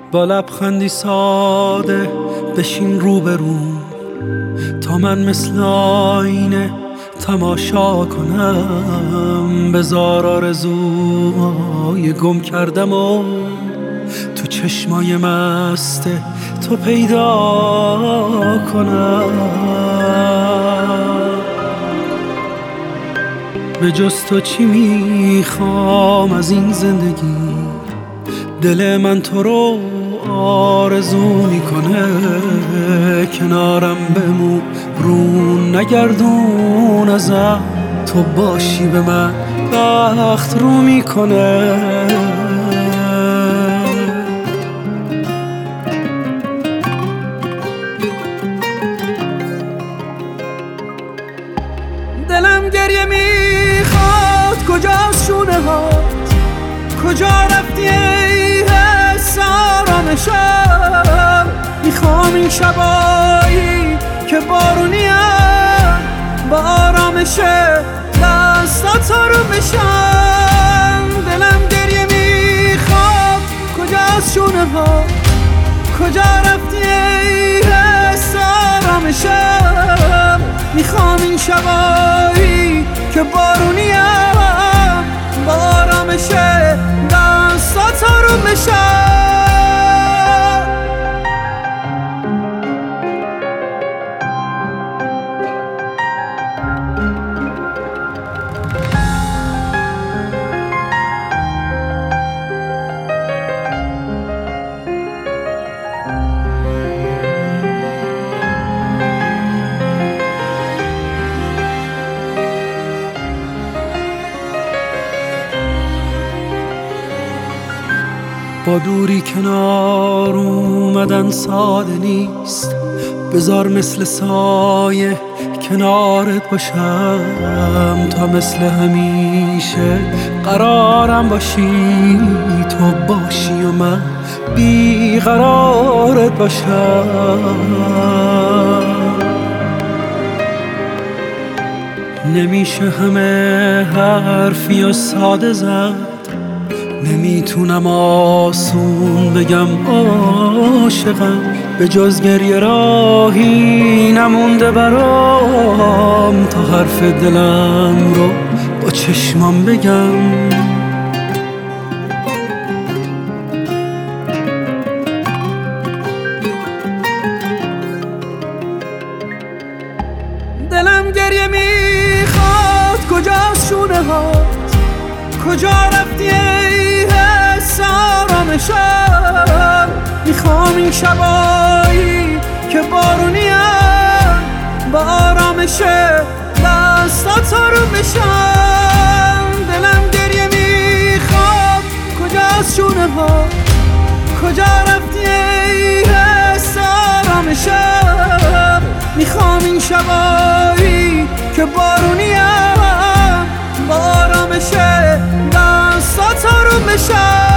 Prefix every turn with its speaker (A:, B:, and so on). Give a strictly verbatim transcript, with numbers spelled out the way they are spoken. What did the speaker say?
A: با لبخندی ساده بشین روبرو تا من مثل آینه تماشا کنم. بذار آرزوهای گم کردم و تو چشمای مست تو پیدا کنم. به جز تو چی میخوام از این زندگی؟ دل من تو رو آرزو میکنه. کنارم بمون رو نگردون ازم، تو باشی به من بخت رو میکنه. دلم گریه میخواد، کجاست شونه هات؟ کجا رفتی ای حس آرامشم؟ میخوام این شبایی که بارونیم با آرامش دستات رو بشم. دلم گریه میخواد، کجاست شونه ها؟ کجا رفتی ای حس آرامشم؟ میخوام این شبایی که بارونیم با آرامش دستات رو بشم. با دوری کنار اومدن ساده نیست، بذار مثل سایه کنارت باشم تا مثل همیشه قرارم باشی. تو باشی و من بیقرارت باشم. نمیشه همه حرفی و ساده زد، نمیتونم آسون بگم عاشقم. به جز گریه راهی نمونده برام تا حرف دلم رو با چشمام بگم. دلم گریه میخواد، کجاست شونه هات؟ کجا رفتی ای حس آرامشم؟ میخوام این شبایی که بارونیم با آرامش دستات رو بشم. دلم گریه میخواد، کجاست شونه ها؟ کجا رفتی ای حس آرامشم؟ میخوام این شبایی که بارونیم با آرامش دستات رو بشم.